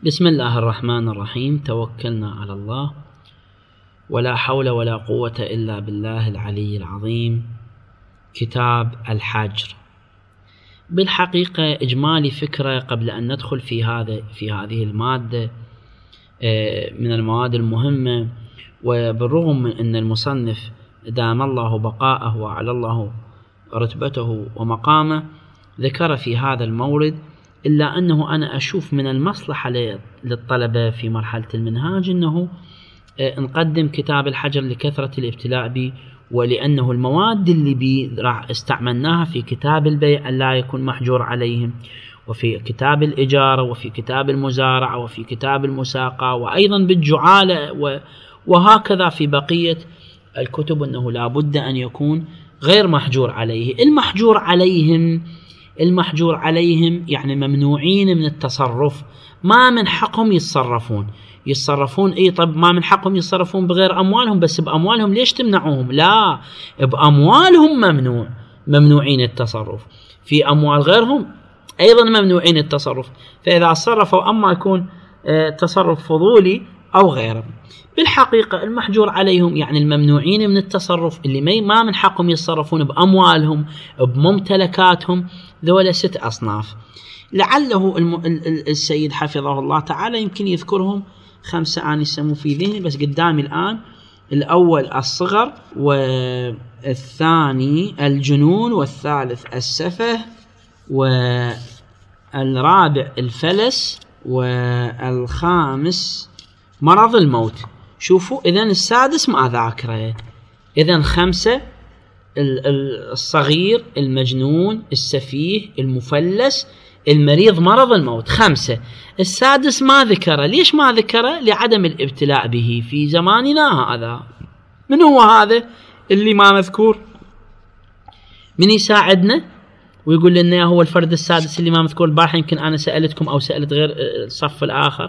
بسم الله الرحمن الرحيم. توكلنا على الله ولا حول ولا قوة إلا بالله العلي العظيم. كتاب الحجر. بالحقيقة إجمالي فكرة قبل أن ندخل في هذه المادة من المواد المهمة، وبالرغم من أن المصنف دام الله بقاءه وعلى الله رتبته ومقامه ذكر في هذا المورد، إلا أنه أنا أشوف من المصلحة للطلبة في مرحلة المنهاج أنه نقدم كتاب الحجر لكثرة الابتلاء به، ولأنه المواد اللي راح استعملناها في كتاب البيع لا يكون محجور عليهم، وفي كتاب الإجارة، وفي كتاب المزارعة، وفي كتاب المساقة، وأيضا بالجعالة، وهكذا في بقية الكتب أنه لا بد أن يكون غير محجور عليه. المحجور عليهم يعني ممنوعين من التصرف، ما من حقهم يتصرفون. اي طب ما من حقهم يتصرفون بغير اموالهم، بس باموالهم ليش تمنعوهم؟ لا، باموالهم ممنوعين التصرف، في اموال غيرهم ايضا ممنوعين التصرف. فاذا تصرفوا اما يكون تصرف فضولي او غيره. بالحقيقة المحجور عليهم يعني الممنوعين من التصرف، اللي ما من حقهم يتصرفون بأموالهم بممتلكاتهم، ذولا 6 أصناف. لعله السيد حفظه الله تعالى يمكن يذكرهم 5 أنا يسموا في ذهني بس قدامي الآن. الأول الصغر، والثاني الجنون، والثالث السفه، والرابع الفلس، والخامس مرض الموت. شوفوا إذن السادس ما ذاكره. إذن 5: الصغير، المجنون، السفيه، المفلس، المريض، مرض الموت. 5. السادس ما ذكره. ليش ما ذكره؟ لعدم الابتلاء به في زماننا هذا. من هو هذا اللي ما مذكور؟ من يساعدنا ويقول لنا هو الفرد السادس اللي ما مذكور؟ البارحة يمكن أنا سألتكم أو سألت غير الصف الآخر.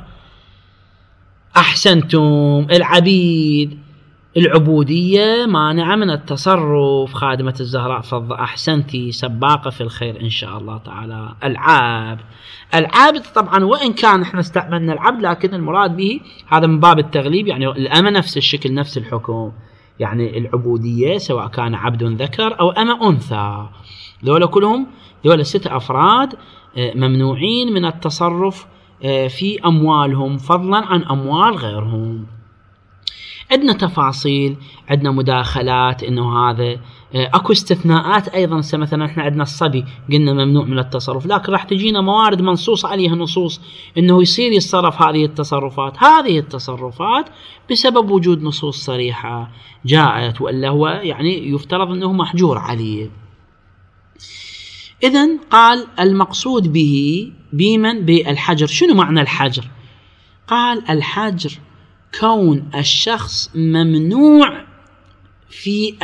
أحسنتم. العبيد، العبودية مانعة من التصرف. خادمة الزهراء فضة، أحسنتي، سباقة في الخير إن شاء الله تعالى. العابد طبعا وإن كان احنا استعملنا العبد، لكن المراد به هذا من باب التغليب، يعني الأمة نفس الشكل نفس الحكم، يعني العبودية سواء كان عبد ذكر أو أمة أنثى، ذولا كلهم 6 أفراد ممنوعين من التصرف في أموالهم فضلا عن أموال غيرهم. عندنا تفاصيل، عندنا مداخلات، إنه هذا أكو استثناءات أيضا. مثلا إحنا عندنا الصبي قلنا ممنوع من التصرف، لكن راح تجينا موارد منصوص عليها نصوص إنه يتصرف هذه التصرفات بسبب وجود نصوص صريحة جاءت، وإلا هو يعني يفترض أنه محجور عليه. إذن قال المقصود به بمن بالحجر. شنو معنى الحجر؟ قال الحجر كون الشخص ممنوع في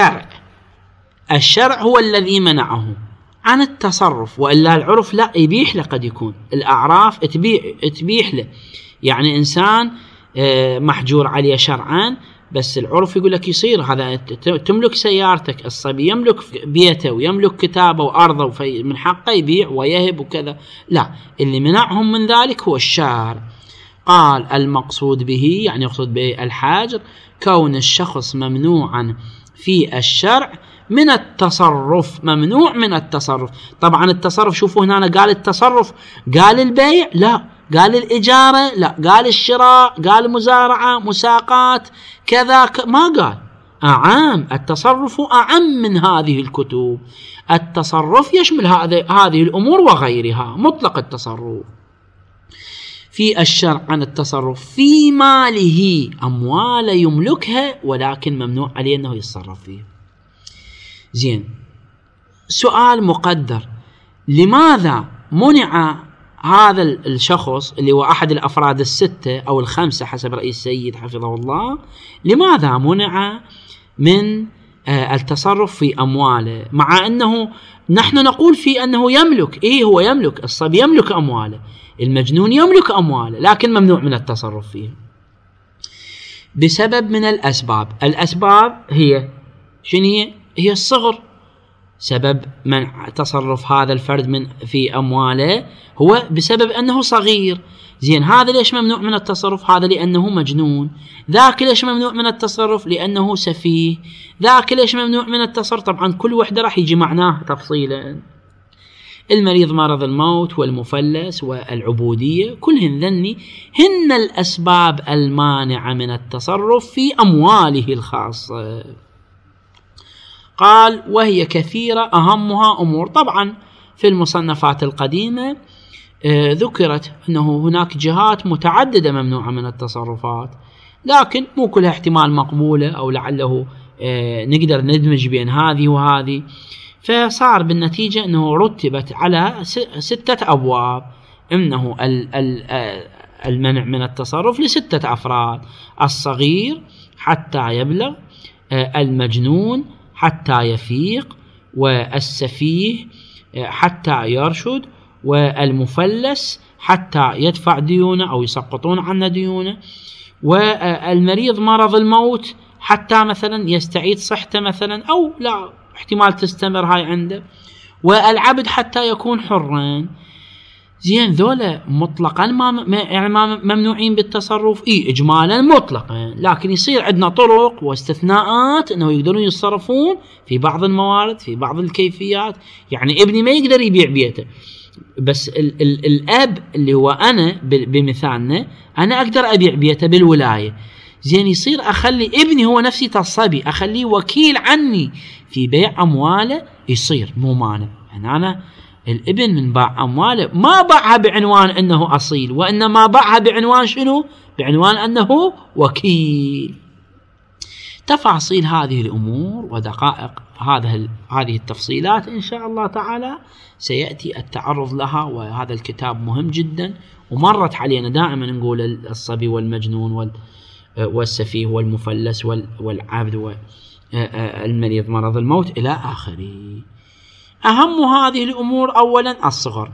الشرع هو الذي منعه عن التصرف، وإلا العرف لا يبيح له، قد يكون الأعراف تبيح له. يعني إنسان محجور عليه شرعا بس العرف يقول لك يصير هذا، تملك سيارتك، الصبي يملك بيته ويملك كتابه وأرضه، من حقه يبيع ويهب وكذا. لا، اللي منعهم من ذلك هو الشارع. قال المقصود به يعني يقصد به الحاجر كون الشخص ممنوعا في الشرع من التصرف، ممنوع من التصرف. طبعا التصرف، شوفوا هنا قال التصرف، قال البيع لا، قال الإجارة لا، قال الشراء، قال مزارعة، مساقات، كذا ما قال. أعام، التصرف أعم من هذه الكتب. التصرف يشمل هذه الأمور وغيرها، مطلق التصرف في الشرع عن التصرف في ماله، أموال يملكها ولكن ممنوع عليه أنه يتصرف فيه. زين، سؤال مقدر: لماذا منع هذا الشخص اللي هو أحد الأفراد 6 أو 5 حسب رأي السيد حفظه الله، لماذا منع من التصرف في أمواله، مع أنه نحن نقول في أنه يملك؟ هو يملك، الصبي يملك أمواله، المجنون يملك أمواله، لكن ممنوع من التصرف فيه بسبب من الأسباب هي شنو؟ هي الصغر. سبب منع تصرف هذا الفرد في أمواله هو بسبب أنه صغير. زين هذا ليش ممنوع من التصرف؟ هذا لأنه مجنون. ذاك ليش ممنوع من التصرف؟ لأنه سفيه. ذاك ليش ممنوع من التصرف؟ طبعا كل وحدة راح يجي معناه تفصيلا. المريض مرض الموت والمفلس والعبودية كلهن ذني هن الأسباب المانعة من التصرف في أمواله الخاصة. قال وهي كثيرة أهمها أمور. طبعا في المصنفات القديمة ذكرت أنه هناك جهات متعددة ممنوعة من التصرفات، لكن مو كلها احتمال مقبولة أو لعله نقدر ندمج بين هذه وهذه، فصار بالنتيجة أنه رتبت على 6 أبواب. إنه المنع من التصرف ل6 أفراد: الصغير حتى يبلغ، المجنون حتى يفيق، والسفيه حتى يرشد، والمفلس حتى يدفع ديونه أو يسقطون عنا ديونه، والمريض مرض الموت حتى مثلا يستعيد صحته مثلا أو لا احتمال تستمر هاي عنده، والعبد حتى يكون حرا. زين ذولا مطلقا ما ممنوعين بالتصرف إجمالا مطلقا، لكن يصير عندنا طرق واستثناءات أنه يقدرون يتصرفون في بعض الموارد في بعض الكيفيات. يعني ابني ما يقدر يبيع بيته، بس الأب اللي هو أنا بمثالنا أنا أقدر أبيع بيته بالولاية. زين يصير أخلي ابني هو نفسي تصبي أخليه وكيل عني في بيع أمواله، يصير مو مانع. يعني أنا الابن من باع أمواله ما باعها بعنوان أنه أصيل، وإنما باعها بعنوان شنو؟ بعنوان أنه وكيل. تفاصيل هذه الأمور ودقائق هذه التفصيلات إن شاء الله تعالى سيأتي التعرض لها، وهذا الكتاب مهم جدا. ومرت علينا دائما نقول الصبي والمجنون والسفيه والمفلس والعبد والمريض مرض الموت إلى آخره. أهم هذه الأمور أولا الصغر.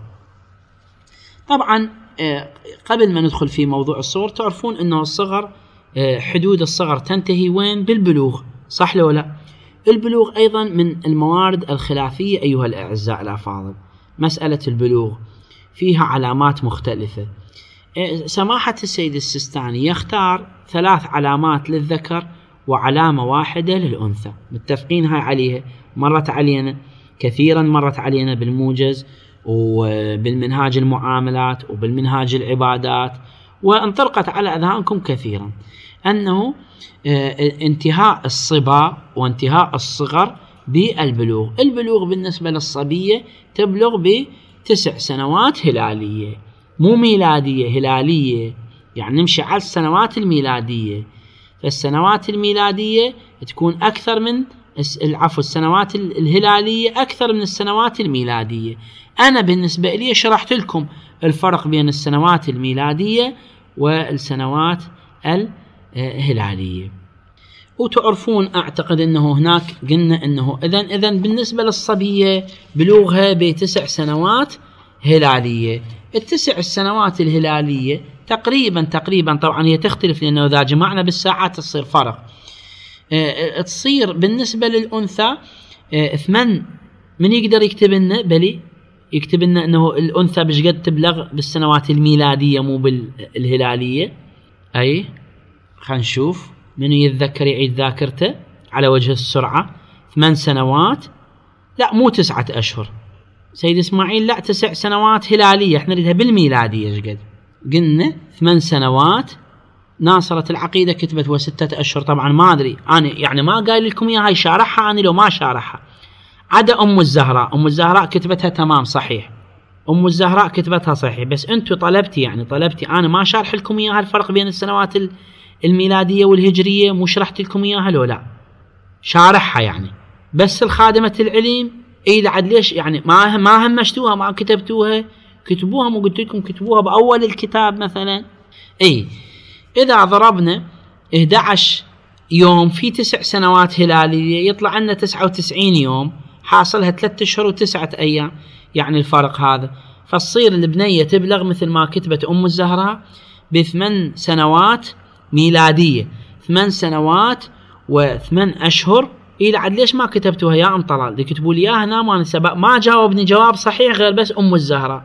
طبعا قبل ما ندخل في موضوع الصغر تعرفون أنه الصغر حدود الصغر تنتهي وين؟ بالبلوغ، صح لو لا؟ البلوغ أيضا من الموارد الخلافية أيها الأعزاء الأفاضل. مسألة البلوغ فيها علامات مختلفة. سماحة السيد السيستاني يختار 3 علامات للذكر وعلامة واحدة للأنثى، متفقين هاي عليها، مرت علينا كثيرا، مرت علينا بالموجز وبالمنهاج المعاملات وبالمنهاج العبادات، وانطلقت على أذهانكم كثيرا أنه انتهاء الصبا وانتهاء الصغر بالبلوغ. البلوغ بالنسبة للصبية تبلغ ب9 سنوات هلالية، مو ميلادية، هلالية، يعني نمشي على السنوات الميلادية. فالسنوات الميلادية تكون أكثر من السنوات الهلالية أكثر من السنوات الميلادية. أنا بالنسبة لي شرحت لكم الفرق بين السنوات الميلادية والسنوات الهلالية، وتعرفون أعتقد أنه هناك قلنا أنه إذن بالنسبة للصبية بلوغها ب9 سنوات هلالية. ال9 سنوات الهلالية تقريبا طبعا هي تختلف، لأنه إذا جمعنا بالساعات تصير فرق. تصير بالنسبة للأنثى 8. من يقدر يكتب لنا؟ بلي يكتب لنا أنه الأنثى بش قد تبلغ بالسنوات الميلادية مو بالهلالية؟ أي خلينا نشوف من يتذكر يعيد ذاكرته على وجه السرعة. 8 سنوات، لا مو 9 أشهر سيد إسماعيل، لا 9 سنوات هلالية، احنا نريدها بالميلادية. ايش قد قلنا؟ 8 سنوات. ناصرة العقيدة كتبت 6 أشهر. طبعا ما أدري أنا، يعني ما قايل لكم إياها، هاي شارحها أنا لو ما شارحها. عدا أم الزهراء كتبتها تمام صحيح، أم الزهراء كتبتها صحيح، بس أنتوا طلبتي أنا ما شارح لكم إياها الفرق بين السنوات الميلادية والهجرية، مو شرحت لكم إياها لو لا؟ شارحها يعني، بس الخادمة العلم إيه لعد ليش يعني ما همشتوها، ما كتبتوها، كتبوها، مو قلت لكم كتبوها بأول الكتاب مثلا. أي إذا ضربنا 11 يوم في 9 سنوات هلالية يطلع لنا 99 يوم، حاصلها 3 أشهر و9 أيام، يعني الفرق هذا. فتصير البنية تبلغ مثل ما كتبت أم الزهراء ب8 سنوات ميلادية، 8 سنوات و8 أشهر. إيه لعد ليش ما كتبتوها يا أم طلال؟ اللي كتبوا لي إياها هنا ما جاوبني جواب صحيح غير بس أم الزهراء.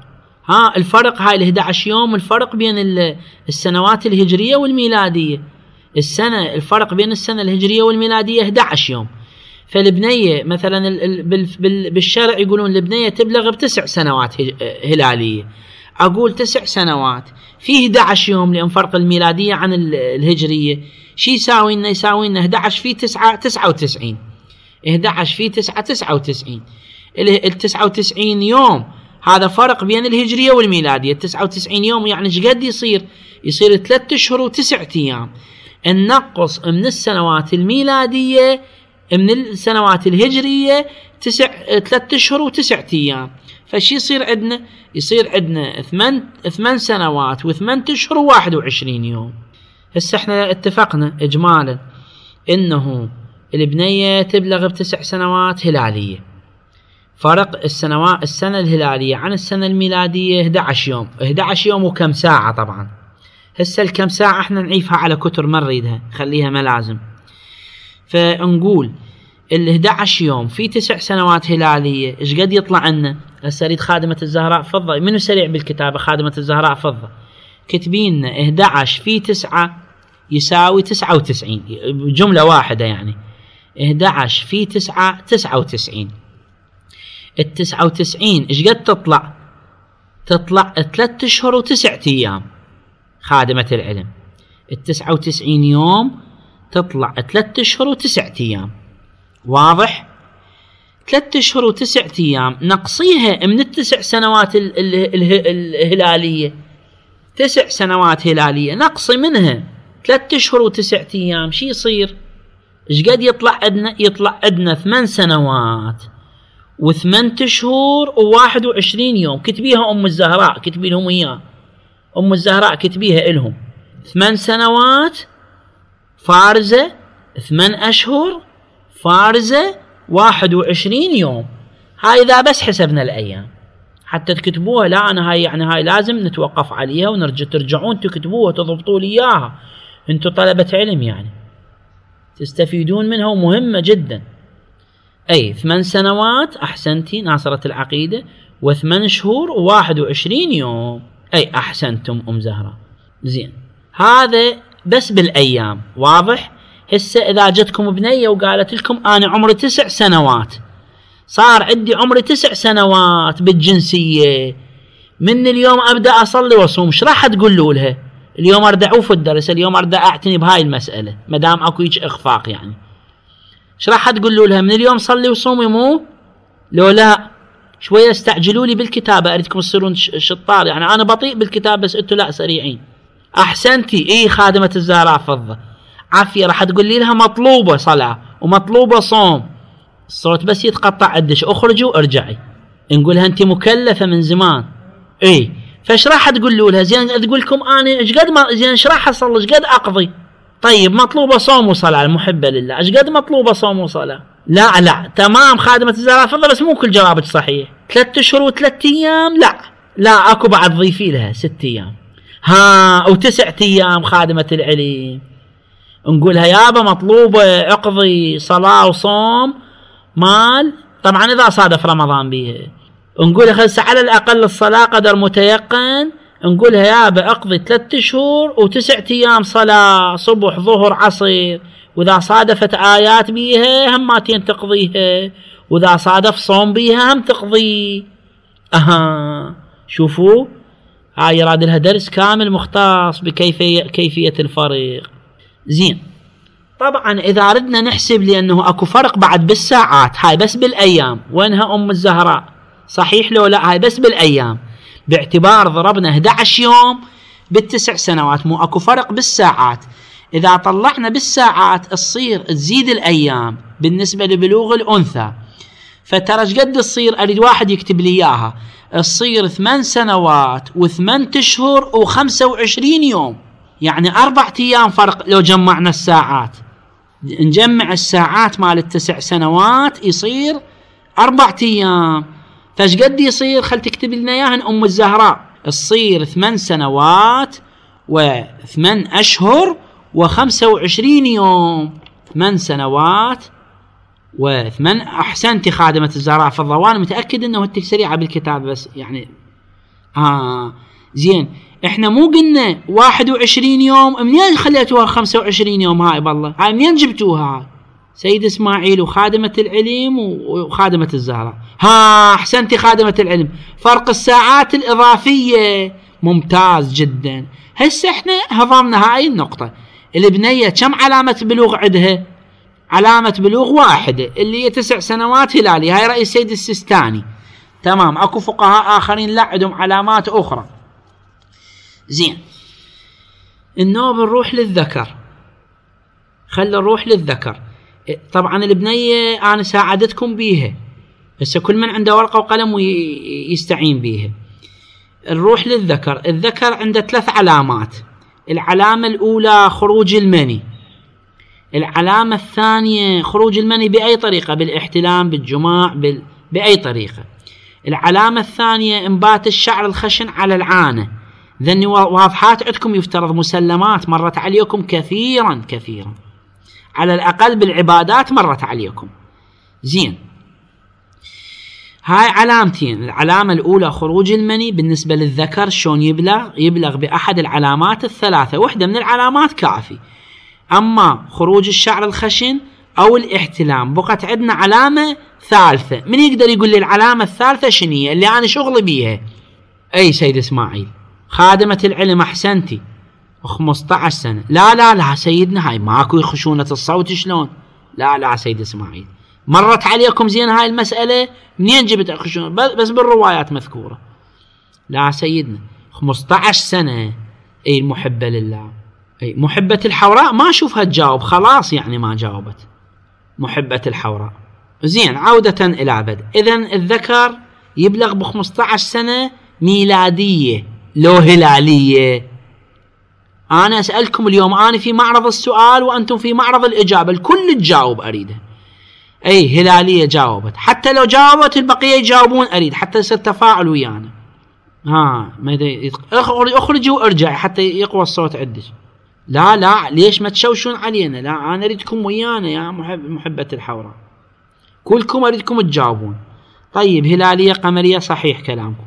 الفرق هاي ال 11 يوم الفرق بين السنوات الهجرية والميلادية. الفرق بين السنة الهجرية والميلادية 11 يوم. فالبنية مثلا بالشرع يقولون البنية تبلغ ب9 سنوات هلالية. أقول 9 سنوات في 11 يوم، لأن فرق الميلادية عن الهجرية شي يساوي لنا؟ يساوي لنا 11 في 9 99. 11 في 9 99. ال 99 يوم هذا فرق بين الهجرية والميلادية. 99 يوم يعني ايش قد يصير؟ يصير 3 أشهر و9 أيام. النقص من السنوات الميلادية من السنوات الهجرية 3 أشهر و9 أيام. فشي يصير عندنا؟ يصير عندنا 8 سنوات و8 أشهر و21 يوم. هسه احنا اتفقنا اجمالا انه البنية تبلغ ب9 سنوات هلالية. فرق السنة الهلالية عن السنة الميلادية 11 يوم. 11 يوم وكم ساعة طبعا. هسه الكم ساعة احنا نعيفها على كتر ما نريدها، خليها ملازم. فنقول ال 11 يوم في 9 سنوات هلالية ايش قد يطلع لنا؟ هسه اريد خادمة الزهراء فضة، منو سريع بالكتابة؟ خادمة الزهراء فضة كتبين 11 في 9 يساوي 99 جملة واحدة، يعني 11 في 9 99. ال 99 ايش قد تطلع؟ تطلع 3 أشهر و9 أيام. خادمة العلم 99 يوم تطلع 3 أشهر و9 أيام. واضح؟ 3 أشهر و9 أيام نقصيها من ال9 سنوات الهلالية. 9 سنوات هلالية نقصي منها 3 أشهر و9 أيام، شي يصير؟ ايش قد يطلع عندنا؟ يطلع عندنا 8 سنوات و8 أشهر و21 يوم. كتبيها أم الزهراء، كتبي لهم إياه أم الزهراء، كتبيها إلهم 8 سنوات فارزة 8 أشهر فارزة 21 يوم. هاي إذا بس حسبنا الأيام حتى تكتبوها. لا أنا هاي لازم نتوقف عليها ترجعون تكتبوها تضبطوا لي إياها. أنتوا طلبة علم يعني تستفيدون منها ومهمة جدا. أي 8 سنوات أحسنتي ناصرة العقيدة و8 شهور و21 يوم. أي أحسنتم أم زهرة. زين هذا بس بالأيام. واضح؟ هسه إذا جتكم بنية وقالت لكم أنا عمري 9 سنوات، صار عندي عمري 9 سنوات بالجنسية، من اليوم أبدأ أصلي وأصوم، ايش راح تقولوا لها؟ اليوم أريد أعوف الدرس، اليوم أريد أعتني بهاي المسألة، مدام أكو هيك إخفاق يعني. ايش راح تقولوا لها؟ من اليوم صلي وصومي مو؟ لو لا شوية استعجلوا لي بالكتابة، أريدكم تصيرون شطار يعني. أنا بطيء بالكتابة بس أنتوا لا سريعين. أحسنتي. إيه خادمة الزهراء فضة عافية. راح تقولي لها مطلوبة صلاة ومطلوبة صوم. الصوت بس يتقطع عدش، اخرجوا ارجعي. نقولها أنت مكلفة من زمان. إيه فايش راح تقولوا لها؟ زين تقول لكم أنا إيش قد ما زين إيش راح أصلي إيش قد أقضي؟ طيب مطلوبة صوم وصلاة المحبة لله، ايش قد مطلوبة صوم وصلاة؟ لا تمام خادمة الزهراء فضة، بس مو كل جوابك صحيح. 3 أشهر و3 أيام لا اكو بعد ضيفي لها 6 أيام. و9 أيام خادمة العلم. نقولها يابا مطلوبة اقضي صلاة وصوم مال، طبعا اذا صادف رمضان بيها. نقولها خلص على الاقل الصلاة قدر متيقن. نقولها يابا اقضي 3 أشهر و9 أيام صلاة صبح ظهر عصر، واذا صادفت آيات بيها هماتين تقضيها، واذا صادف صوم بيها هم تقضي. شوفوا هاي يراد لها درس كامل مختص بكيفية الفرق. زين طبعا اذا ردنا نحسب لانه اكو فرق بعد بالساعات، هاي بس بالايام. وينها ام الزهراء؟ صحيح لو لا؟ هاي بس بالايام، باعتبار ضربنا 11 يوم ب9 سنوات، مو اكو فرق بالساعات. اذا طلعنا بالساعات تزيد الايام بالنسبة لبلوغ الانثى. فترى ايش قد تصير؟ اريد واحد يكتب لي اياها. تصير 8 سنوات و8 اشهر و25 يوم، يعني 4 أيام فرق. لو جمعنا الساعات، نجمع الساعات مال 9 سنوات يصير 4 أيام. فايش قد يصير؟ خل تكتب لنا اياها ام الزهراء. تصير 8 سنوات و8 اشهر و25 يوم. 8 سنوات و8. احسنتي خادمة الزهراء فضة، وانا متأكد انه انت سريعة بالكتاب بس يعني زين، احنا مو قلنا 21 يوم؟ منين خليتوها 25 يوم هاي؟ بالله هاي منين جبتوها هاي؟ سيد اسماعيل وخادمة العلم وخادمة الزهراء. احسنتي خادمة العلم، فرق الساعات الإضافية. ممتاز جدا. هسه احنا هضمنا هاي النقطة. البنية كم علامة بلوغ عندها؟ علامة بلوغ واحدة اللي هي 9 سنوات هلالي. هاي رأي السيد السيستاني. تمام. اكو فقهاء اخرين لا عندهم علامات اخرى. زين، النوب نروح للذكر. خلي نروح للذكر. طبعا البنية انا ساعدتكم بيها، بس كل من عنده ورقة وقلم ويستعين بيها. نروح للذكر. الذكر عنده 3 علامات. العلامة الأولى خروج المني. العلامة الثانية خروج المني بأي طريقة، بالاحتلام، بالجماع، بأي طريقة. العلامة الثانية انبات الشعر الخشن على العانة. ذني واضحات عندكم، يفترض مسلمات مرت عليكم كثيرا كثيرا، على الأقل بالعبادات مرت عليكم. زين، هاي علامتين. العلامة الأولى خروج المني بالنسبة للذكر شلون يبلغ بأحد العلامات ال3، وحدة من العلامات كافي. أما خروج الشعر الخشن أو الاحتلام بقت عندنا علامة ثالثة. من يقدر يقول لي العلامة الثالثة شنية اللي أنا شغلي بيها؟ أي سيد إسماعيل؟ خادمة العلم. أحسنتي. 15 سنة. لا سيدنا، هاي ماكو خشونة الصوت شلون؟ لا سيد إسماعيل، مرت عليكم زين هاي المسألة؟ منين جبت خشونة؟ بس بالروايات مذكورة. لا سيدنا، 15 سنة. أي المحبة لله. أي محبة الحوراء ما أشوفها تجاوب، خلاص يعني ما جاوبت محبة الحوراء. زين، عودة إلى بدء. إذن الذكر يبلغ ب15 سنة ميلادية لو هلالية. أنا أسألكم اليوم، أنا في معرض السؤال وأنتم في معرض الإجابة، الكل تجاوب أريده. أي هلالية جاوبت، حتى لو جاوبت البقية يجاوبون أريد، حتى يصير تفاعل ويانا. اخرجي وارجعي حتى يقوى الصوت عندك. لا ليش ما تشوشون علينا؟ لا، أنا أريدكم ويانا يا محبة الحوراء، كلكم أريدكم تجاوبون. طيب، هلالية قمرية، صحيح كلامكم.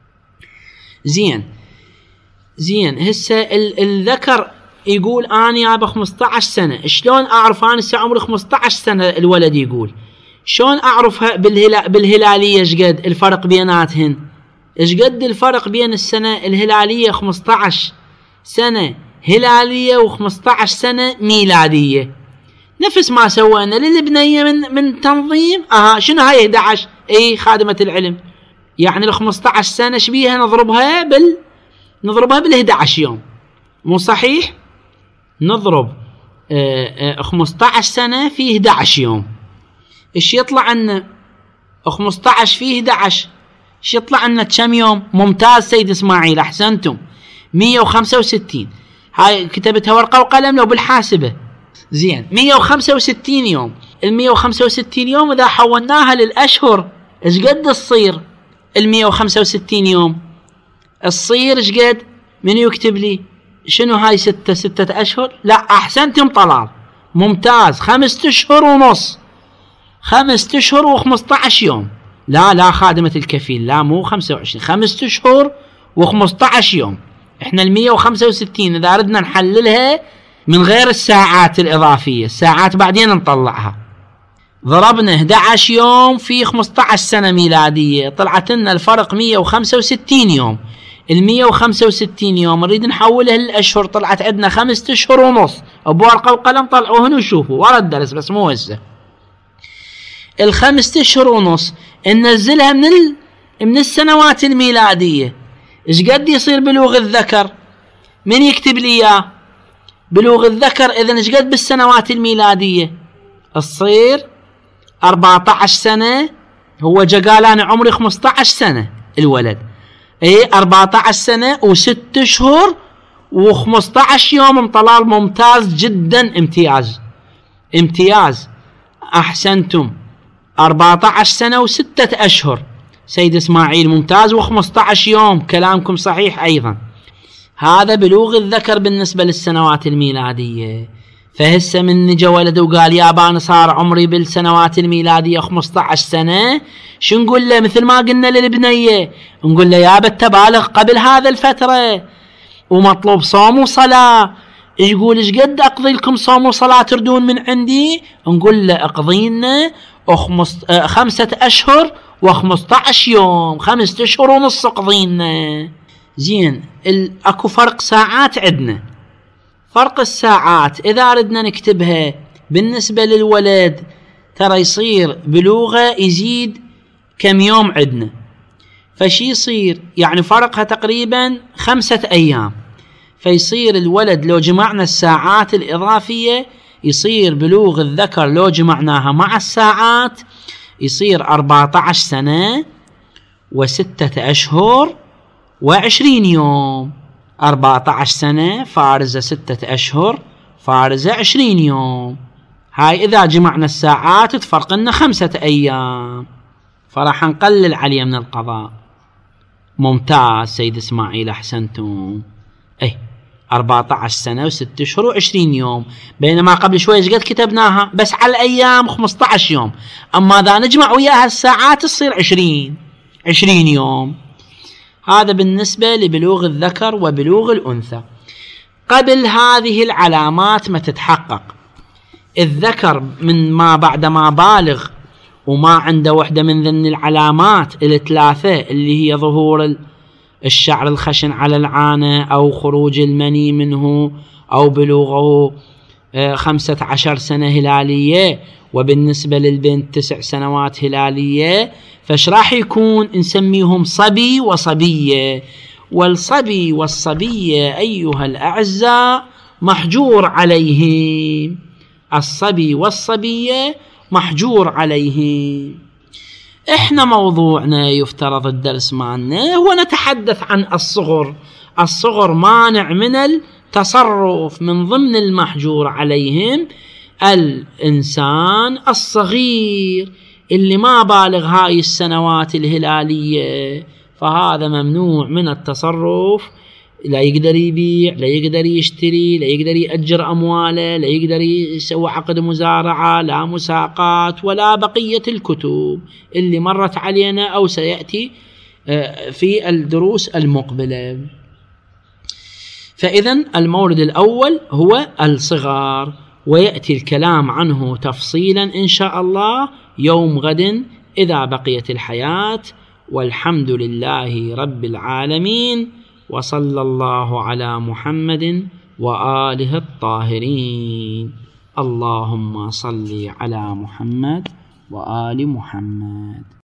زين هسه الذكر يقول أنا يا 15 سنة. شلون أعرف أنا عمري 15 سنة؟ الولد يقول شلون أعرفها بالهلالية؟ شقد الفرق بيناتهن؟ شقد الفرق بين السنة الهلالية 15 سنة هلالية و15 سنة ميلادية؟ نفس ما سوينا للبنية من تنظيم. شنو هاي 11؟ اي خادمة العلم، يعني ال15 سنة شبيها نضربها بال11 يوم، مو صحيح؟ نضرب 15 سنة في 11 يوم، ايش يطلع عنا؟ 15 في 11 ايش يطلع عنا؟ كم يوم؟ ممتاز سيد اسماعيل، احسنتم، 165. هاي كتبتها ورقة وقلم لو بالحاسبة. زين، 165 يوم. ال165 يوم اذا حولناها للاشهر ايش قد تصير؟ ال165 يوم الصير ايش قد؟ من يكتب لي؟ شنو هاي؟ 6 اشهر؟ لا، احسنتم طلال، ممتاز، 5 أشهر ونص، 5 أشهر و15 يوم. لا خادمة الكفيل، لا مو 25، 5 أشهر و15 يوم. احنا ال165 اذا ردنا نحللها من غير الساعات الإضافية، الساعات بعدين نطلعها، ضربنا 11 يوم في 15 سنة ميلادية، طلعت لنا الفرق 165 يوم. ال165 يوم نريد نحولها للأشهر، طلعت عندنا 5 أشهر ونص. بورقة وقلم طلعوهن وشوفوا ورا الدرس، بس مو هسه. ال5 أشهر ونص ننزلها من السنوات الميلادية، ايش قد يصير بلوغ الذكر؟ من يكتب لي اياه؟ بلوغ الذكر اذا ايش قد بالسنوات الميلادية؟ تصير 14 سنة. هو قال انا عمري 15 سنة الولد، 14 سنة و6 أشهر و15 يوم. طلال ممتاز جدا، امتياز، احسنتم، 14 سنة و6 أشهر سيد اسماعيل، ممتاز، و15 يوم، كلامكم صحيح ايضا. هذا بلوغ الذكر بالنسبة للسنوات الميلادية. فهسه من نجا ولد وقال يابا أنا صار عمري بالسنوات الميلادية 15 سنة، شو نقول له؟ مثل ما قلنا للبنية نقول له يابا أنت بالغ قبل هذا الفترة ومطلوب صوم وصلاة. يقول ايش قد اقضي لكم صوم وصلاة تردون من عندي؟ نقول له اقضينا 5 اشهر و15 يوم، 5 اشهر ونص اقضينا. زين، اكو فرق ساعات عندنا. فرق الساعات اذا ردنا نكتبها بالنسبة للولد ترى يصير بلوغه يزيد كم يوم عندنا، فشي يصير يعني فرقها تقريبا 5 ايام. فيصير الولد لو جمعنا الساعات الإضافية يصير بلوغ الذكر لو جمعناها مع الساعات يصير 14 سنة و6 أشهر و20 يوم. 14 سنة فارزة 6 أشهر فارزة 20 يوم. هاي إذا جمعنا الساعات تفرقنا 5 أيام، فراح نقلل عليه من القضاء. ممتاز سيد إسماعيل، أحسنتم. 14 سنة و6 أشهر و20 يوم، بينما قبل شوي قد كتبناها بس على الأيام 15 يوم، أما إذا نجمع وياها الساعات تصير 20 يوم. هذا بالنسبة لبلوغ الذكر وبلوغ الأنثى. قبل هذه العلامات ما تتحقق الذكر من ما بعد ما بالغ وما عنده وحدة من ذن العلامات الثلاثة اللي هي ظهور الشعر الخشن على العانة أو خروج المني منه أو بلوغه 15 سنة هلالية، وبالنسبة للبنت 9 سنوات هلالية، فاش راح يكون نسميهم صبي وصبية. والصبي والصبية أيها الأعزاء محجور عليهم، الصبي والصبية محجور عليهم. احنا موضوعنا يفترض الدرس معنا هو نتحدث عن الصغر. الصغر مانع من التصرف، من ضمن المحجور عليهم الإنسان الصغير اللي ما بالغ هاي السنوات الهلالية، فهذا ممنوع من التصرف. لا يقدر يبيع، لا يقدر يشتري، لا يقدر يأجر أمواله، لا يقدر يسوي عقد مزارعة، لا مساقات ولا بقية الكتب اللي مرت علينا أو سيأتي في الدروس المقبلة. فإذن المورد الأول هو الصغار، ويأتي الكلام عنه تفصيلا إن شاء الله يوم غد إذا بقيت الحياة. والحمد لله رب العالمين، وصلى الله على محمد وآله الطاهرين. اللهم صل على محمد وآل محمد.